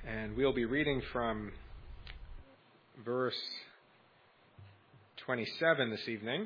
And we'll be reading from verse 27 this evening.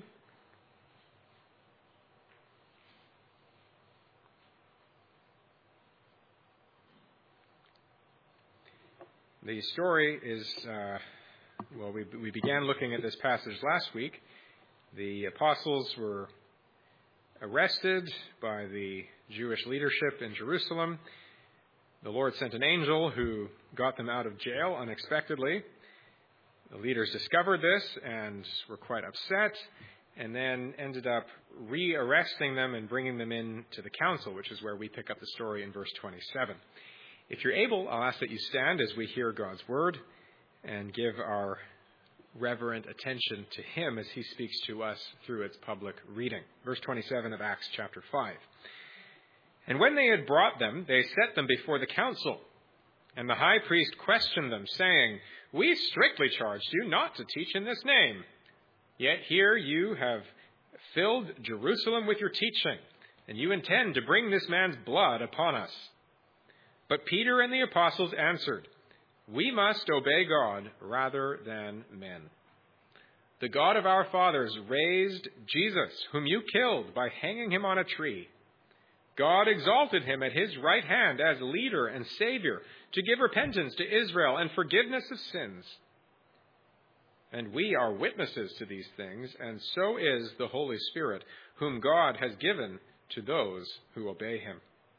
The story is, we began looking at this passage last week. The apostles were arrested by the Jewish leadership in Jerusalem. The Lord sent an angel who got them out of jail unexpectedly. The leaders discovered this and were quite upset, and then ended up re-arresting them and bringing them in to the council, which is where we pick up the story in verse 27. If you're able, I'll ask that you stand as we hear God's word and give our reverent attention to him as he speaks to us through its public reading. Verse 27 of Acts chapter 5. And when they had brought them, they set them before the council. And the high priest questioned them, saying, We strictly charged you not to teach in this name. Yet here you have filled Jerusalem with your teaching, and you intend to bring this man's blood upon us. But Peter and the apostles answered, We must obey God rather than men. The God of our fathers raised Jesus, whom you killed by hanging him on a tree. God exalted him at his right hand as leader and Savior to give repentance to Israel and forgiveness of sins. And we are witnesses to these things, and so is the Holy Spirit, whom God has given to those who obey him.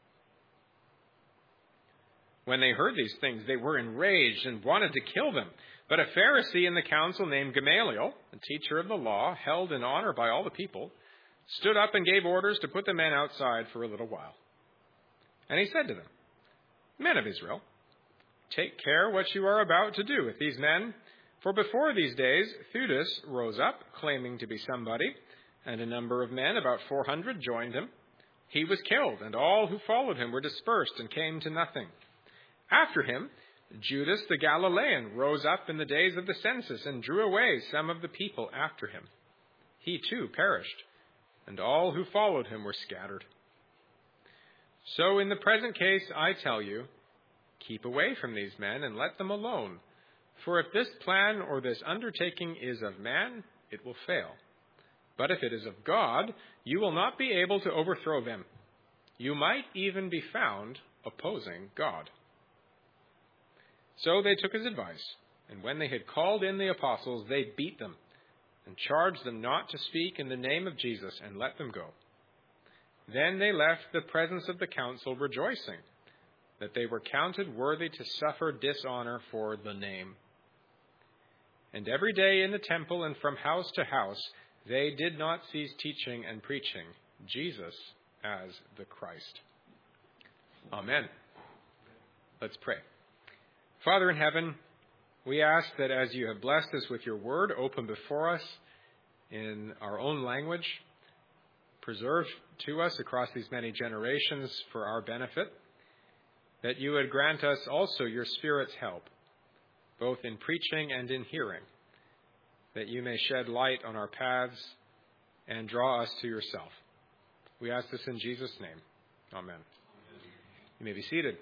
When they heard these things, they were enraged and wanted to kill them. But a Pharisee in the council named Gamaliel, a teacher of the law, held in honor by all the people, stood up and gave orders to put the men outside for a little while. And he said to them, Men of Israel, take care what you are about to do with these men. For before these days, Theudas rose up, claiming to be somebody, and a number of men, about 400, joined him. He was killed, and all who followed him were dispersed and came to nothing. After him, Judas the Galilean rose up in the days of the census and drew away some of the people after him. He too perished, and all who followed him were scattered. So in the present case, I tell you, keep away from these men and let them alone. For if this plan or this undertaking is of man, it will fail. But if it is of God, you will not be able to overthrow them. You might even be found opposing God. So they took his advice, and when they had called in the apostles, they beat them and charged them not to speak in the name of Jesus, and let them go. Then they left the presence of the council rejoicing that they were counted worthy to suffer dishonor for the name. And every day in the temple and from house to house, they did not cease teaching and preaching Jesus as the Christ. Amen. Let's pray. Father in heaven, we ask that as you have blessed us with your word, open before us in our own language, preserved to us across these many generations for our benefit, that you would grant us also your Spirit's help, both in preaching and in hearing, that you may shed light on our paths and draw us to yourself. We ask this in Jesus' name. Amen. You may be seated.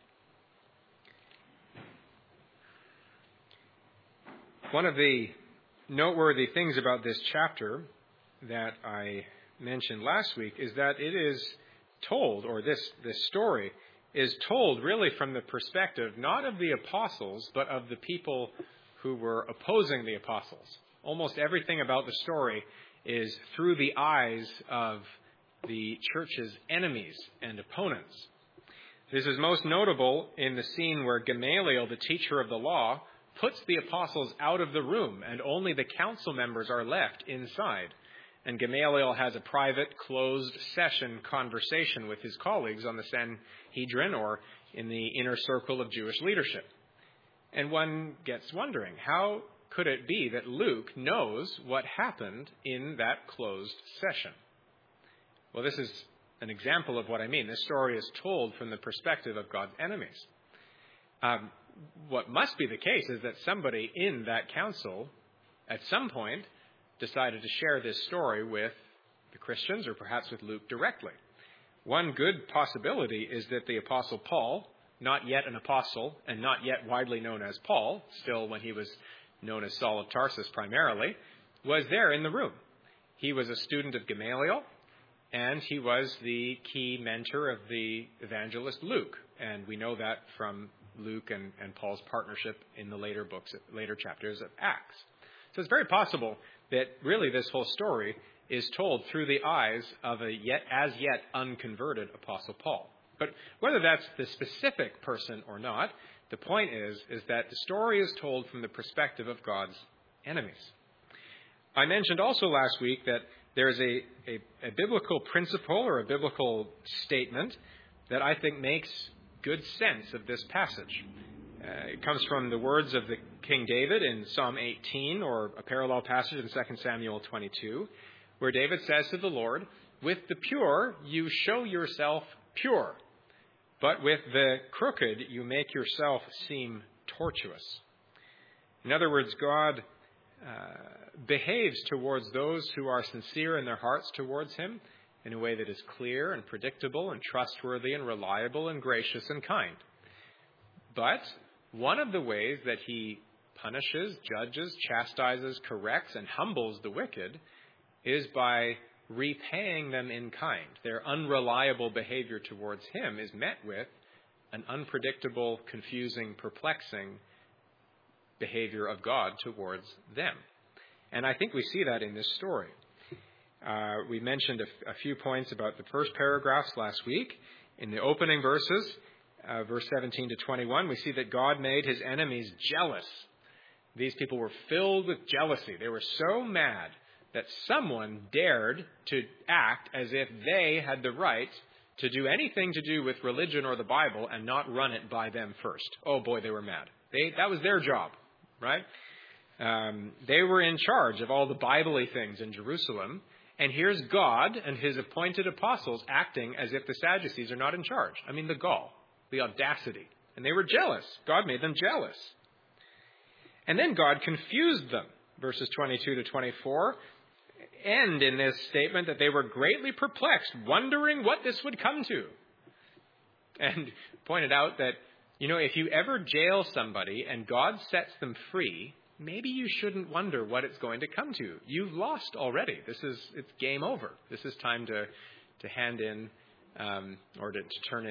One of the noteworthy things about this chapter that I mentioned last week is that it is told, or this story is told really from the perspective not of the apostles, but of the people who were opposing the apostles. Almost everything about the story is through the eyes of the church's enemies and opponents. This is most notable in the scene where Gamaliel, the teacher of the law, puts the apostles out of the room, and only the council members are left inside. And Gamaliel has a private, closed session conversation with his colleagues on the Sanhedrin, or in the inner circle of Jewish leadership. And one gets wondering, how could it be that Luke knows what happened in that closed session? Well, this is an example of what I mean. This story is told from the perspective of God's enemies. What must be the case is that somebody in that council at some point decided to share this story with the Christians, or perhaps with Luke directly. One good possibility is that the Apostle Paul not yet an apostle and not yet widely known as Paul, still when he was known as Saul of Tarsus primarily, was there in the room. He was a student of Gamaliel, and he was the key mentor of the evangelist Luke. And we know that from Luke and Paul's partnership in the later chapters of Acts. So it's very possible that really this whole story is told through the eyes of a as yet unconverted Apostle Paul. But whether that's the specific person or not, the point is that the story is told from the perspective of God's enemies. I mentioned also last week that there's a biblical principle or a biblical statement that I think makes good sense of this passage. It comes from the words of the King David in Psalm 18, or a parallel passage in 2 Samuel 22, where David says to the Lord, "With the pure you show yourself pure, but with the crooked you make yourself seem tortuous." In other words, God behaves towards those who are sincere in their hearts towards him in a way that is clear and predictable and trustworthy and reliable and gracious and kind. But one of the ways that he punishes, judges, chastises, corrects, and humbles the wicked is by repaying them in kind. Their unreliable behavior towards him is met with an unpredictable, confusing, perplexing behavior of God towards them. And I think we see that in this story. We mentioned a few points about the first paragraphs last week. In the opening verses, verse 17 to 21, we see that God made his enemies jealous. These people were filled with jealousy. They were so mad that someone dared to act as if they had the right to do anything to do with religion or the Bible and not run it by them first. Oh boy, they were mad. That was their job, right? They were in charge of all the Bible-y things in Jerusalem. And here's God and his appointed apostles acting as if the Sadducees are not in charge. I mean, the gall, the audacity. And they were jealous. God made them jealous. And then God confused them. Verses 22 to 24 end in this statement that they were greatly perplexed, wondering what this would come to. And pointed out that, if you ever jail somebody and God sets them free, maybe you shouldn't wonder what it's going to come to. You've lost already. It's game over. This is time to hand in, or to turn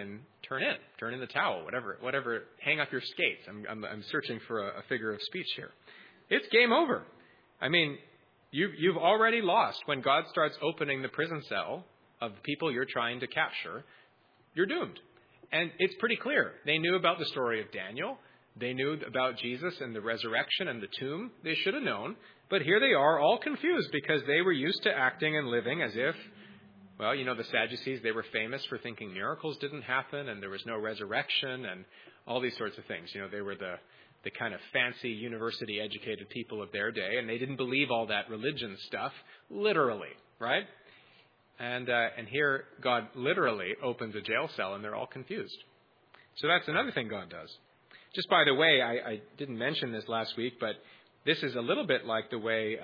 in the towel, whatever. Hang up your skates. I'm searching for a figure of speech here. It's game over. I mean, you've already lost. When God starts opening the prison cell of the people you're trying to capture, you're doomed. And it's pretty clear. They knew about the story of Daniel. They knew about Jesus and the resurrection and the tomb. They should have known. But here they are, all confused because they were used to acting and living as if, the Sadducees, they were famous for thinking miracles didn't happen and there was no resurrection and all these sorts of things. They were the kind of fancy university-educated people of their day, and they didn't believe all that religion stuff literally, right? And here God literally opens a jail cell and they're all confused. So that's another thing God does. Just by the way, I didn't mention this last week, but this is a little bit like the way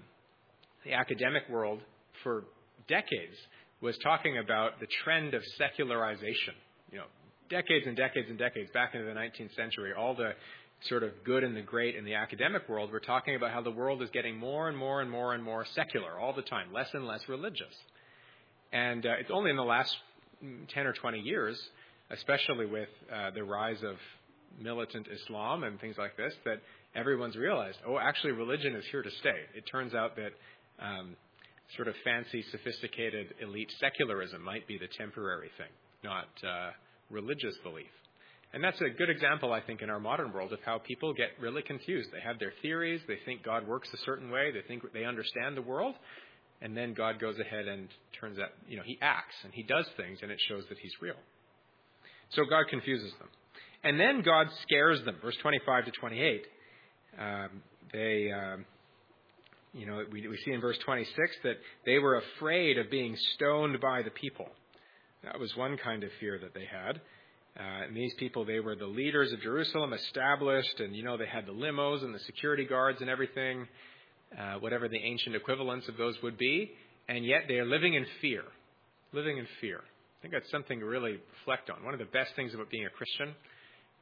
the academic world for decades was talking about the trend of secularization. Decades and decades and decades back into the 19th century, all the sort of good and the great in the academic world were talking about how the world is getting more and more and more and more secular all the time, less and less religious. And it's only in the last 10 or 20 years, especially with the rise of militant Islam and things like this, that everyone's realized, actually religion is here to stay. It turns out that sort of fancy, sophisticated, elite secularism might be the temporary thing, not religious belief. And that's a good example, I think, in our modern world of how people get really confused. They have their theories, they think God works a certain way, they think they understand the world, and then God goes ahead and turns out, he acts and he does things and it shows that he's real. So God confuses them. And then God scares them. Verse 25 to 28, we see in verse 26 that they were afraid of being stoned by the people. That was one kind of fear that they had. And these people, they were the leaders of Jerusalem, established, and, they had the limos and the security guards and everything, whatever the ancient equivalents of those would be, and yet they are living in fear. Living in fear. I think that's something to really reflect on. One of the best things about being a Christian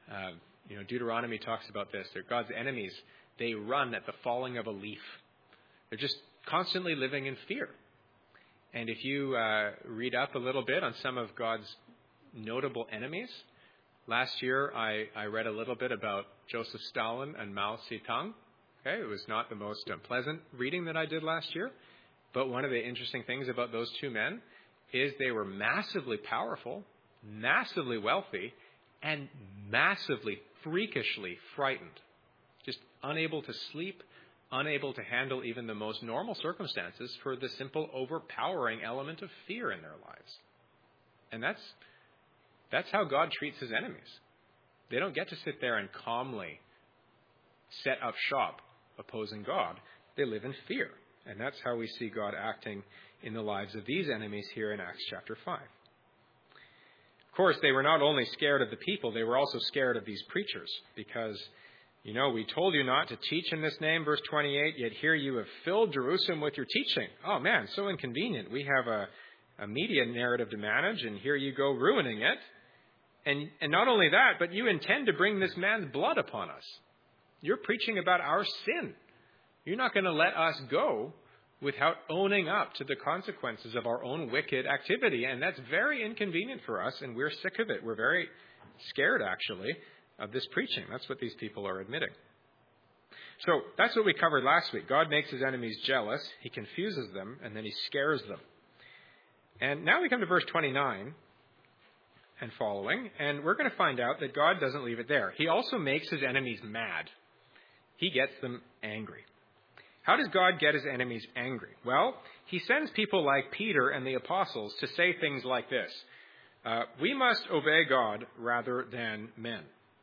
Deuteronomy talks about this. They're God's enemies. They run at the falling of a leaf. They're just constantly living in fear. And if you read up a little bit on some of God's notable enemies, last year I read a little bit about Joseph Stalin and Mao Zedong. Okay, it was not the most pleasant reading that I did last year, but one of the interesting things about those two men is they were massively powerful, massively wealthy, and massively, freakishly frightened. Just unable to sleep, unable to handle even the most normal circumstances for the simple overpowering element of fear in their lives. And that's how God treats his enemies. They don't get to sit there and calmly set up shop opposing God. They live in fear. And that's how we see God acting in the lives of these enemies here in Acts chapter 5. Of course, they were not only scared of the people, they were also scared of these preachers because, we told you not to teach in this name, verse 28, yet here you have filled Jerusalem with your teaching. Oh man, so inconvenient. We have a media narrative to manage, and here you go ruining it. And not only that, but you intend to bring this man's blood upon us. You're preaching about our sin. You're not going to let us go without owning up to the consequences of our own wicked activity. And that's very inconvenient for us, and we're sick of it. We're very scared, actually, of this preaching. That's what these people are admitting. So that's what we covered last week. God makes his enemies jealous. He confuses them, and then he scares them. And now we come to verse 29 and following, and we're going to find out that God doesn't leave it there. He also makes his enemies mad. He gets them angry. How does God get his enemies angry? Well, he sends people like Peter and the apostles to say things like this. We must obey God rather than men.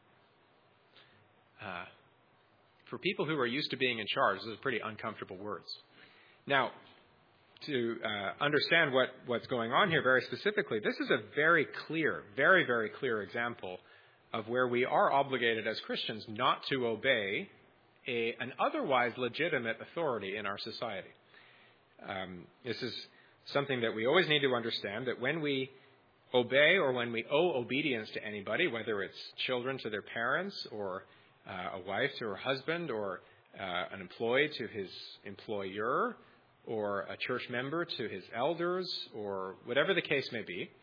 For people who are used to being in charge, those are pretty uncomfortable words. Now, to understand what's going on here very specifically, this is a very clear, very, very clear example of where we are obligated as Christians not to obey an otherwise legitimate authority in our society. This is something that we always need to understand, that when we obey or when we owe obedience to anybody, whether it's children to their parents or a wife to her husband or an employee to his employer or a church member to his elders or whatever the case may be,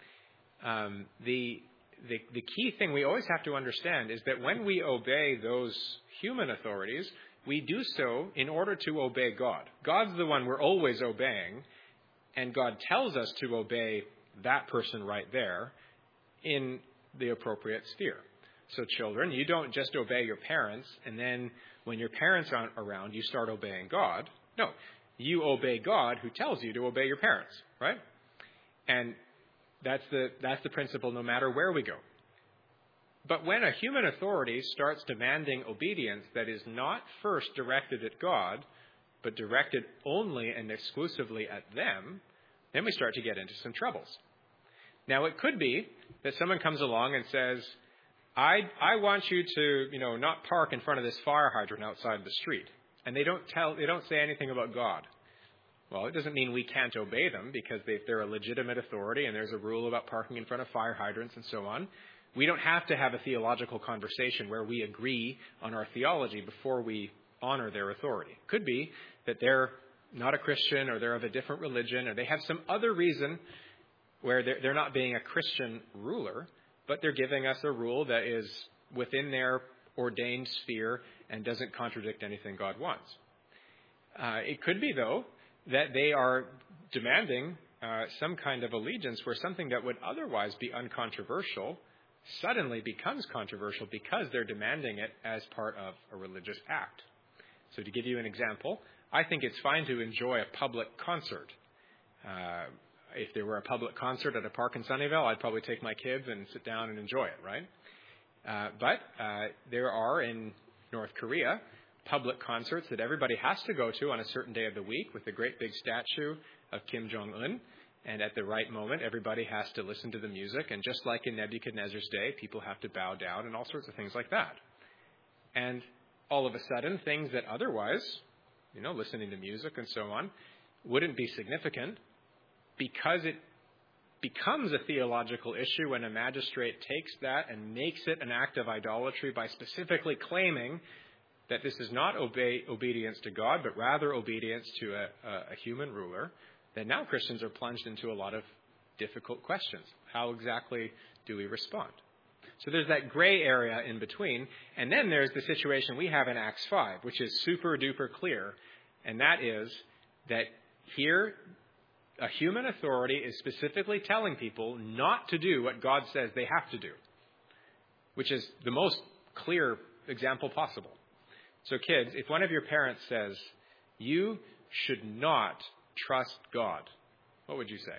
the key thing we always have to understand is that when we obey those human authorities, we do so in order to obey God. God's the one we're always obeying, and God tells us to obey that person right there in the appropriate sphere. So children, you don't just obey your parents, and then when your parents aren't around, you start obeying God. No, you obey God who tells you to obey your parents, right? And that's the principle no matter where we go. But when a human authority starts demanding obedience that is not first directed at God, but directed only and exclusively at them, then we start to get into some troubles. Now, it could be that someone comes along and says, I want you to, not park in front of this fire hydrant outside the street. And they don't say anything about God. Well, it doesn't mean we can't obey them because they're a legitimate authority and there's a rule about parking in front of fire hydrants and so on. We don't have to have a theological conversation where we agree on our theology before we honor their authority. It could be that they're not a Christian or they're of a different religion or they have some other reason where they're not being a Christian ruler, but they're giving us a rule that is within their ordained sphere and doesn't contradict anything God wants. It could be, though, that they are demanding some kind of allegiance where something that would otherwise be uncontroversial suddenly becomes controversial because they're demanding it as part of a religious act. So to give you an example, I think it's fine to enjoy a public concert. If there were a public concert at a park in Sunnyvale, I'd probably take my kids and sit down and enjoy it, right? But there are in North Korea public concerts that everybody has to go to on a certain day of the week with a great big statue of Kim Jong-un. And at the right moment, everybody has to listen to the music. And just like in Nebuchadnezzar's day, people have to bow down and all sorts of things like that. And all of a sudden, things that otherwise, listening to music and so on, wouldn't be significant because it becomes a theological issue when a magistrate takes that and makes it an act of idolatry by specifically claiming that this is not obedience to God, but rather obedience to a human ruler, then now Christians are plunged into a lot of difficult questions. How exactly do we respond? So there's that gray area in between. And then there's the situation we have in Acts 5, which is super duper clear. And that is that here a human authority is specifically telling people not to do what God says they have to do, which is the most clear example possible. So kids, if one of your parents says, you should not trust God, what would you say?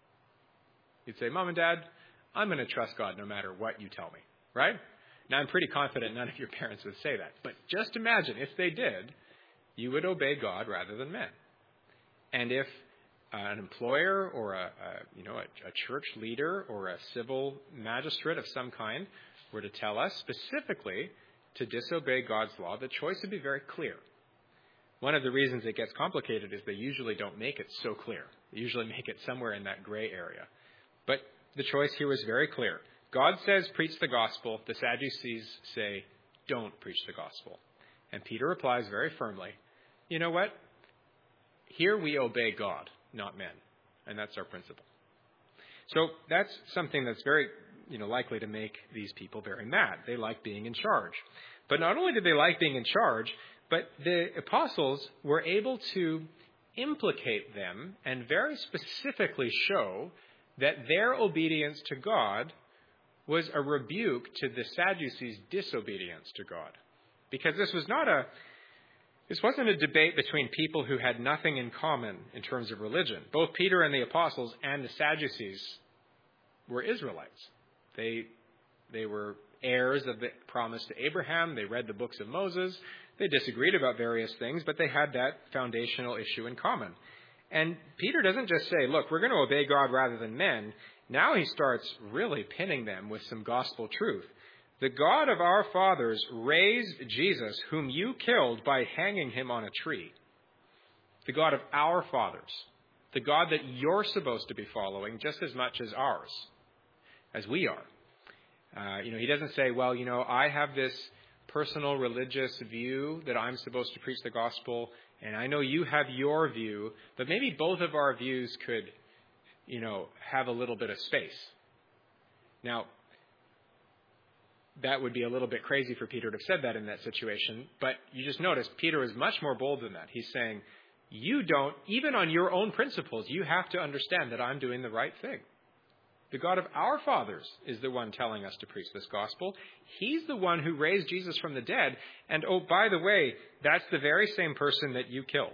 You'd say, Mom and Dad, I'm going to trust God no matter what you tell me, right? Now, I'm pretty confident none of your parents would say that. But just imagine if they did, you would obey God rather than men. And if an employer or a church leader or a civil magistrate of some kind were to tell us specifically to disobey God's law, the choice would be very clear. One of the reasons it gets complicated is they usually don't make it so clear. They usually make it somewhere in that gray area. But the choice here was very clear. God says, preach the gospel. The Sadducees say, don't preach the gospel. And Peter replies very firmly, you know what? Here we obey God, not men. And that's our principle. So that's something that's very likely to make these people very mad. They like being in charge. But not only did they like being in charge, but the apostles were able to implicate them and very specifically show that their obedience to God was a rebuke to the Sadducees' disobedience to God. Because this wasn't a debate between people who had nothing in common in terms of religion. Both Peter and the apostles and the Sadducees were Israelites. They were heirs of the promise to Abraham. They read the books of Moses. They disagreed about various things, but they had that foundational issue in common. And Peter doesn't just say, look, we're going to obey God rather than men. Now he starts really pinning them with some gospel truth. The God of our fathers raised Jesus, whom you killed by hanging him on a tree. The God of our fathers. The God that you're supposed to be following just as much as ours, as we are. He doesn't say, well, I have this personal religious view that I'm supposed to preach the gospel, and I know you have your view, but maybe both of our views could, have a little bit of space. Now, that would be a little bit crazy for Peter to have said that in that situation, but you just notice Peter is much more bold than that. He's saying, you don't, even on your own principles, you have to understand that I'm doing the right thing. The God of our fathers is the one telling us to preach this gospel. He's the one who raised Jesus from the dead. And oh, by the way, that's the very same person that you killed.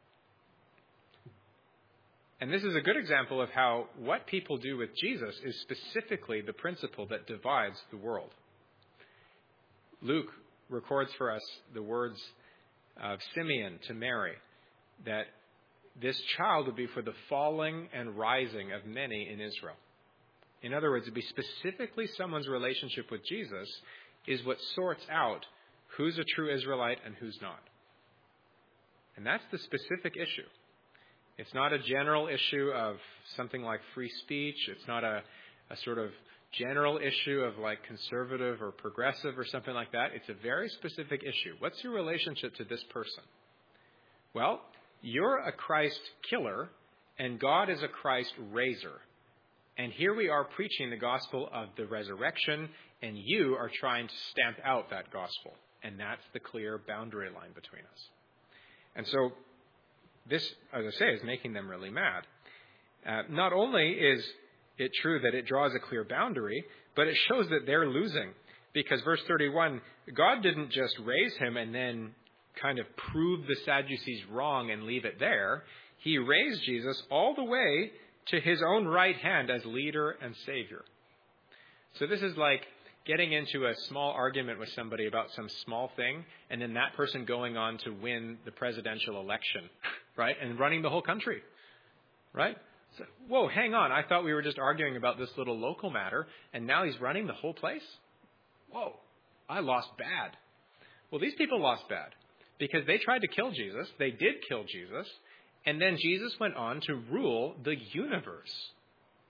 And this is a good example of how what people do with Jesus is specifically the principle that divides the world. Luke records for us the words of Simeon to Mary, that this child would be for the falling and rising of many in Israel. In other words, it'd be specifically someone's relationship with Jesus is what sorts out who's a true Israelite and who's not. And that's the specific issue. It's not a general issue of something like free speech. It's not a sort of general issue of like conservative or progressive or something like that. It's a very specific issue. What's your relationship to this person? Well, you're a Christ killer and God is a Christ raiser. And here we are preaching the gospel of the resurrection, and you are trying to stamp out that gospel. And that's the clear boundary line between us. And so this, as I say, is making them really mad. Not only is it true that it draws a clear boundary, but it shows that they're losing. Because verse 31, God didn't just raise him and then kind of prove the Sadducees wrong and leave it there. He raised Jesus all the way to his own right hand as leader and savior. So this is like getting into a small argument with somebody about some small thing, and then that person going on to win the presidential election, right? And running the whole country, right? So, whoa, hang on. I thought we were just arguing about this little local matter, and now he's running the whole place? Whoa, I lost bad. Well, these people lost bad because they tried to kill Jesus. They did kill Jesus. And then Jesus went on to rule the universe.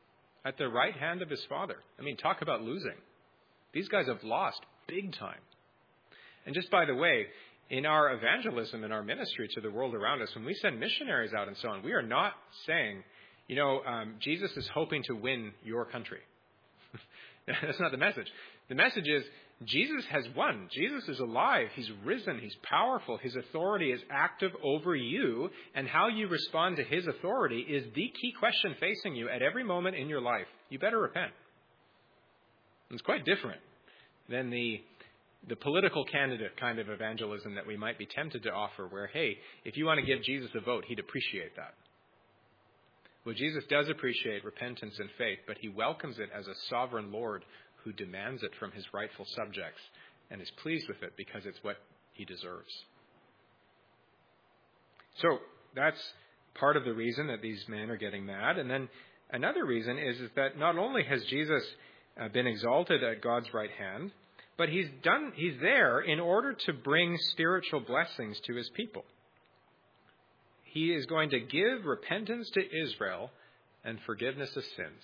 at the right hand of his Father. I mean, talk about losing. These guys have lost big time. And just by the way, in our evangelism, in our ministry to the world around us, when we send missionaries out and so on, we are not saying, Jesus is hoping to win your country. That's not the message. The message is, Jesus has won. Jesus is alive. He's risen. He's powerful. His authority is active over you, and how you respond to his authority is the key question facing you at every moment in your life. You better repent. It's quite different than the political candidate kind of evangelism that we might be tempted to offer, where, hey, if you want to give Jesus a vote, he'd appreciate that. Well, Jesus does appreciate repentance and faith, but he welcomes it as a sovereign Lord who demands it from his rightful subjects and is pleased with it because it's what he deserves. So that's part of the reason that these men are getting mad. And then another reason is that not only has Jesus been exalted at God's right hand, but he's there in order to bring spiritual blessings to his people. He is going to give repentance to Israel and forgiveness of sins.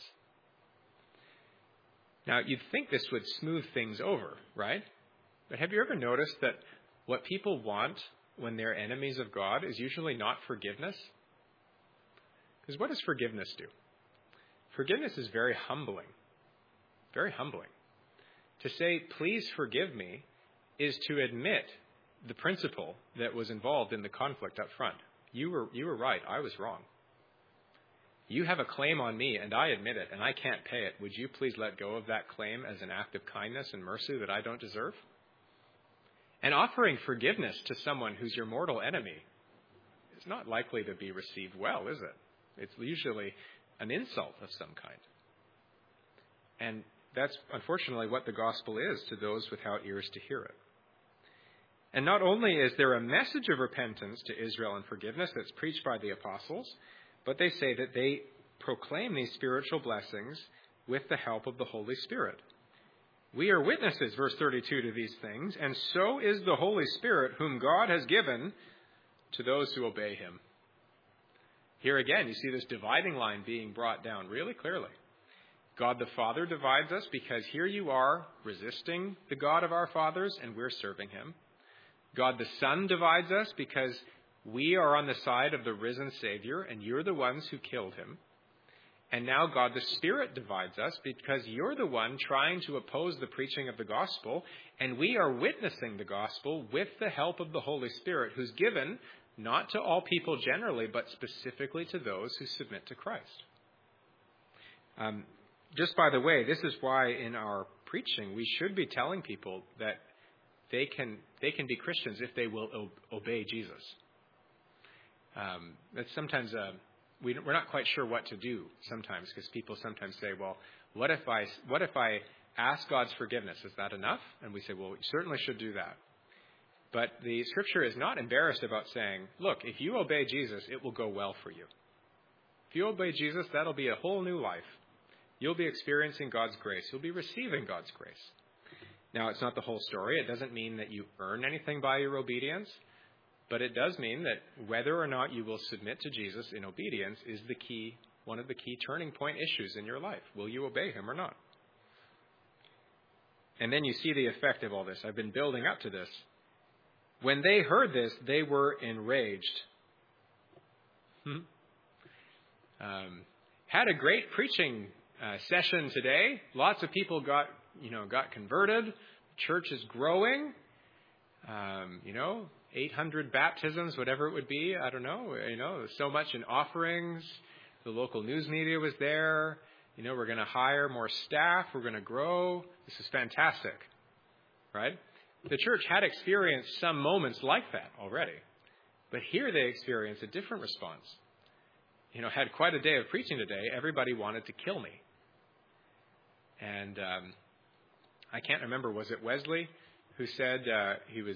Now, you'd think this would smooth things over, right? But have you ever noticed that what people want when they're enemies of God is usually not forgiveness? Because what does forgiveness do? Forgiveness is very humbling. Very humbling. To say, please forgive me, is to admit the principle that was involved in the conflict up front. You were right. I was wrong. You have a claim on me, and I admit it, and I can't pay it. Would you please let go of that claim as an act of kindness and mercy that I don't deserve? And offering forgiveness to someone who's your mortal enemy is not likely to be received well, is it? It's usually an insult of some kind. And that's unfortunately what the gospel is to those without ears to hear it. And not only is there a message of repentance to Israel and forgiveness that's preached by the apostles, but they say that they proclaim these spiritual blessings with the help of the Holy Spirit. We are witnesses, verse 32, to these things, and so is the Holy Spirit, whom God has given to those who obey him. Here again, you see this dividing line being brought down really clearly. God the Father divides us because here you are resisting the God of our fathers and we're serving him. God the Son divides us because we are on the side of the risen Savior and you're the ones who killed him. And now God the Spirit divides us because you're the one trying to oppose the preaching of the gospel, and we are witnessing the gospel with the help of the Holy Spirit, who's given not to all people generally, but specifically to those who submit to Christ. Just by the way, this is why in our preaching we should be telling people that they can be Christians if they will obey Jesus. That's sometimes we're not quite sure what to do sometimes, because people sometimes say, well, what if I ask God's forgiveness? Is that enough? And we say, well, we certainly should do that. But the Scripture is not embarrassed about saying, look, if you obey Jesus, it will go well for you. If you obey Jesus, that'll be a whole new life. You'll be experiencing God's grace. You'll be receiving God's grace. Now, it's not the whole story. It doesn't mean that you earn anything by your obedience. But it does mean that whether or not you will submit to Jesus in obedience is one of the key turning point issues in your life. Will you obey him or not? And then you see the effect of all this. I've been building up to this. When they heard this, they were enraged. Had a great preaching session today. Lots of people got converted. Church is growing. 800 baptisms, whatever it would be. I don't know. There's so much in offerings. The local news media was there. We're going to hire more staff. We're going to grow. This is fantastic, right? The church had experienced some moments like that already. But here they experienced a different response. Had quite a day of preaching today. Everybody wanted to kill me. And I can't remember, was it Wesley who said he was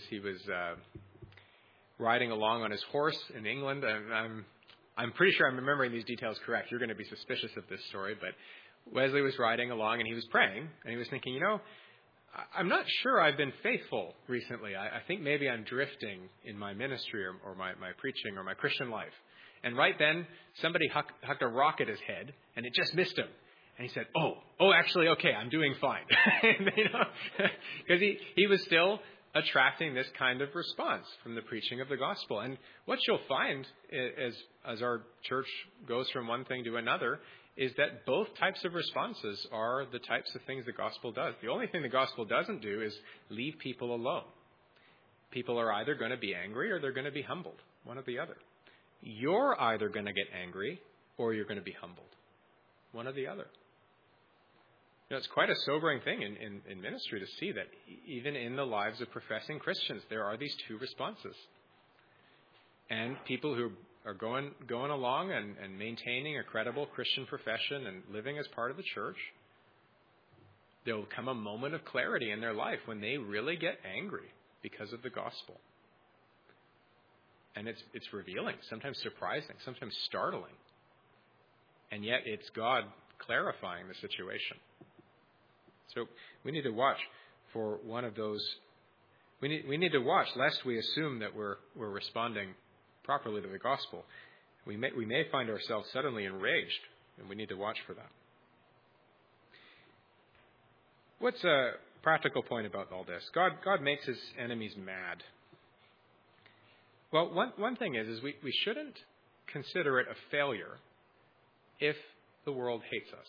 riding along on his horse in England? I'm pretty sure I'm remembering these details correct. You're going to be suspicious of this story, but Wesley was riding along and he was praying and he was thinking, I'm not sure I've been faithful recently. I think maybe I'm drifting in my ministry or my preaching or my Christian life. And right then, somebody hucked a rock at his head and it just missed him. And he said, oh, actually, okay, I'm doing fine. Because he was still attracting this kind of response from the preaching of the gospel. And what you'll find as our church goes from one thing to another is that both types of responses are the types of things the gospel does. The only thing the gospel doesn't do is leave people alone. People are either going to be angry or they're going to be humbled, one or the other. You're either going to get angry or you're going to be humbled, one or the other. It's quite a sobering thing in ministry to see that even in the lives of professing Christians, there are these two responses. And people who are going along and maintaining a credible Christian profession and living as part of the church, there will come a moment of clarity in their life when they really get angry because of the gospel. And it's revealing, sometimes surprising, sometimes startling. And yet it's God clarifying the situation. So we need to watch for one of those. We need to watch lest we assume that we're responding properly to the gospel. We may find ourselves suddenly enraged, and we need to watch for that. What's a practical point about all this? God makes his enemies mad. Well, one thing is we shouldn't consider it a failure if the world hates us.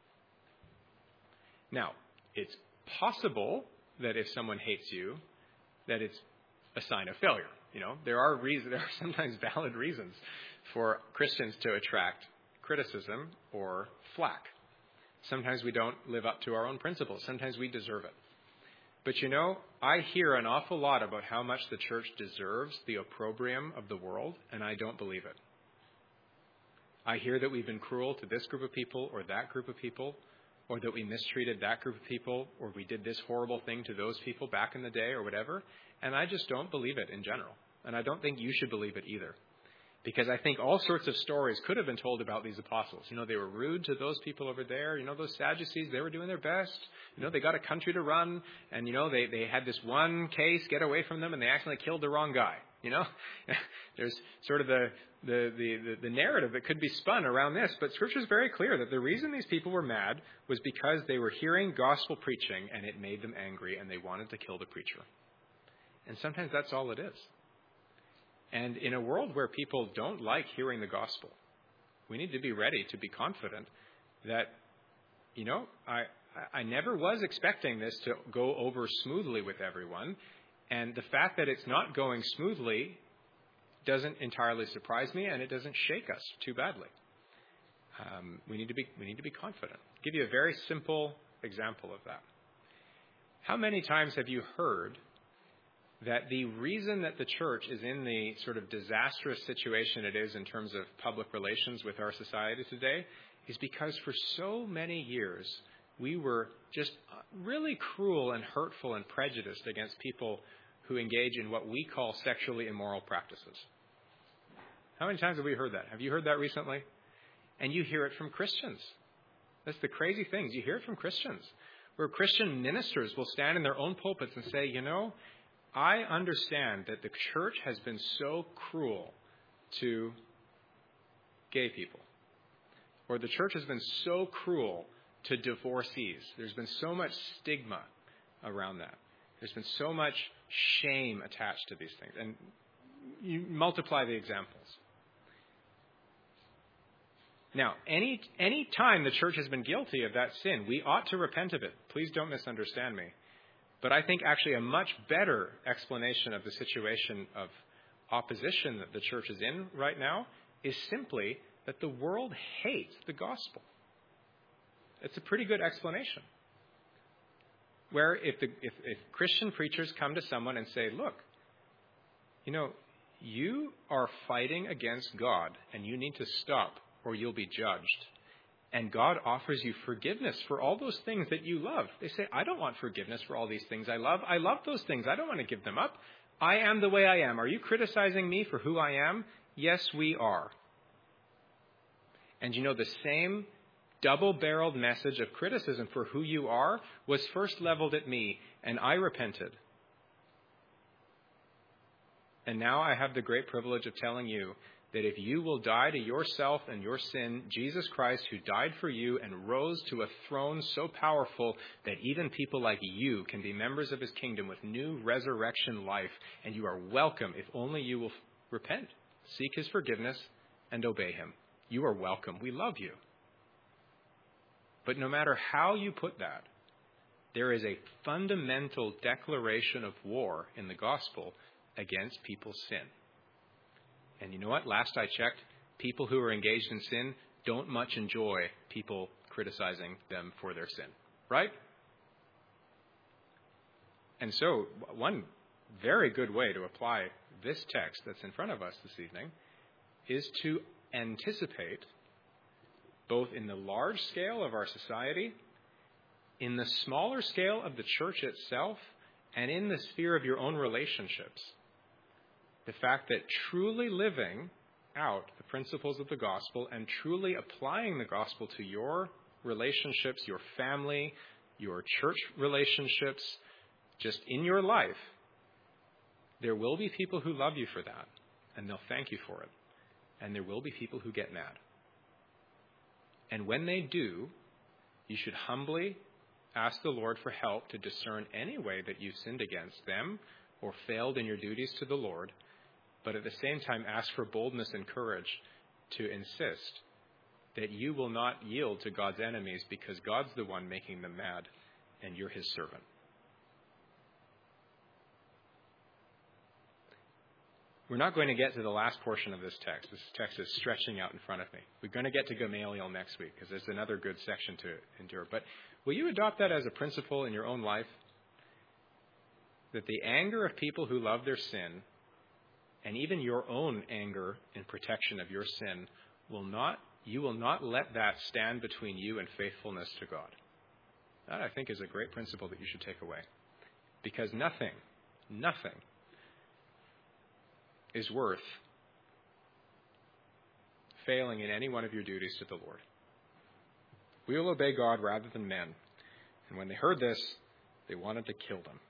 Now, it's possible that if someone hates you, that it's a sign of failure. There are sometimes valid reasons for Christians to attract criticism or flack. Sometimes we don't live up to our own principles. Sometimes we deserve it. But I hear an awful lot about how much the church deserves the opprobrium of the world, and I don't believe it. I hear that we've been cruel to this group of people or that group of people, or that we mistreated that group of people, or we did this horrible thing to those people back in the day, or whatever. And I just don't believe it in general. And I don't think you should believe it either. Because I think all sorts of stories could have been told about these apostles. They were rude to those people over there. Those Sadducees, they were doing their best. They got a country to run. And, they had this one case, get away from them, and they accidentally killed the wrong guy. There's sort of the narrative that could be spun around this. But Scripture is very clear that the reason these people were mad was because they were hearing gospel preaching, and it made them angry, and they wanted to kill the preacher. And sometimes that's all it is. And in a world where people don't like hearing the gospel, we need to be ready to be confident that, I never was expecting this to go over smoothly with everyone. And the fact that it's not going smoothly doesn't entirely surprise me, and it doesn't shake us too badly. We need to be confident. I'll give you a very simple example of that. How many times have you heard that the reason that the church is in the sort of disastrous situation it is in terms of public relations with our society today is because for so many years we were just really cruel and hurtful and prejudiced against people who engage in what we call sexually immoral practices. How many times have we heard that? Have you heard that recently? And you hear it from Christians. That's the crazy things. You hear it from Christians, where Christian ministers will stand in their own pulpits and say, I understand that the church has been so cruel to gay people, or the church has been so cruel to divorcees. There's been so much stigma around that. There's been so much shame attached to these things. And you multiply the examples. Now, any time the church has been guilty of that sin, we ought to repent of it. Please don't misunderstand me. But I think actually a much better explanation of the situation of opposition that the church is in right now is simply that the world hates the gospel. It's a pretty good explanation. Where if Christian preachers come to someone and say, look, you are fighting against God and you need to stop or you'll be judged. And God offers you forgiveness for all those things that you love. They say, I don't want forgiveness for all these things I love. I love those things. I don't want to give them up. I am the way I am. Are you criticizing me for who I am? Yes, we are. And the same double-barreled message of criticism for who you are was first leveled at me, and I repented. And now I have the great privilege of telling you that if you will die to yourself and your sin, Jesus Christ, who died for you and rose to a throne so powerful that even people like you can be members of his kingdom with new resurrection life, and you are welcome if only you will repent, seek his forgiveness, and obey him. You are welcome. We love you. But no matter how you put that, there is a fundamental declaration of war in the gospel against people's sin. And you know what? Last I checked, people who are engaged in sin don't much enjoy people criticizing them for their sin. Right? And so, one very good way to apply this text that's in front of us this evening is to anticipate, both in the large scale of our society, in the smaller scale of the church itself, and in the sphere of your own relationships, the fact that truly living out the principles of the gospel and truly applying the gospel to your relationships, your family, your church relationships, just in your life, there will be people who love you for that, and they'll thank you for it. And there will be people who get mad. And when they do, you should humbly ask the Lord for help to discern any way that you've sinned against them or failed in your duties to the Lord, but at the same time ask for boldness and courage to insist that you will not yield to God's enemies because God's the one making them mad and you're his servant. We're not going to get to the last portion of this text. This text is stretching out in front of me. We're going to get to Gamaliel next week because there's another good section to endure. But will you adopt that as a principle in your own life? That the anger of people who love their sin, and even your own anger in protection of your sin, you will not let that stand between you and faithfulness to God. That, I think, is a great principle that you should take away. Because nothing is worth failing in any one of your duties to the Lord. We will obey God rather than men. And when they heard this, they wanted to kill them.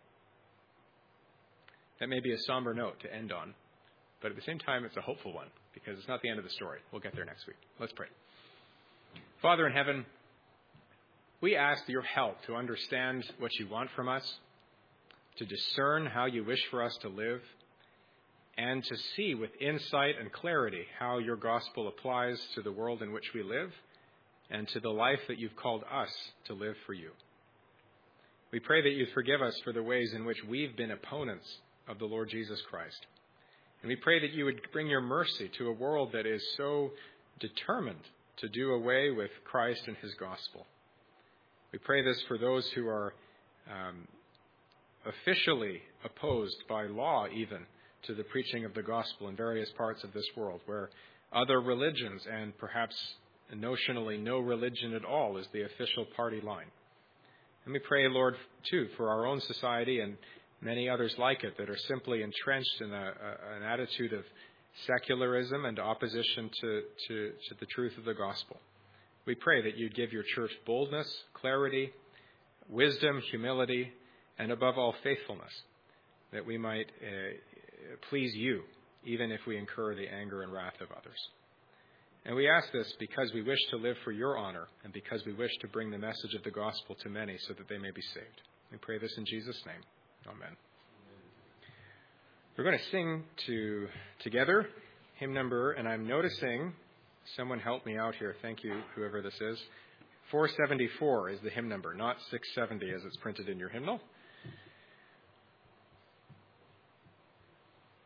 That may be a somber note to end on, but at the same time, it's a hopeful one, because it's not the end of the story. We'll get there next week. Let's pray. Father in heaven, we ask your help to understand what you want from us, to discern how you wish for us to live, and to see with insight and clarity how your gospel applies to the world in which we live and to the life that you've called us to live for you. We pray that you forgive us for the ways in which we've been opponents of the Lord Jesus Christ. And we pray that you would bring your mercy to a world that is so determined to do away with Christ and his gospel. We pray this for those who are officially opposed by law even to the preaching of the gospel in various parts of this world, where other religions and perhaps notionally no religion at all is the official party line. And we pray, Lord, too, for our own society and many others like it that are simply entrenched in an attitude of secularism and opposition to the truth of the gospel. We pray that you'd give your church boldness, clarity, wisdom, humility, and above all, faithfulness, that we might please you, even if we incur the anger and wrath of others. And we ask this because we wish to live for your honor and because we wish to bring the message of the gospel to many so that they may be saved. We pray this in Jesus' name. Amen. We're going to sing together hymn number, and I'm noticing, someone help me out here, thank you, whoever this is, 474 is the hymn number, not 670 as it's printed in your hymnal.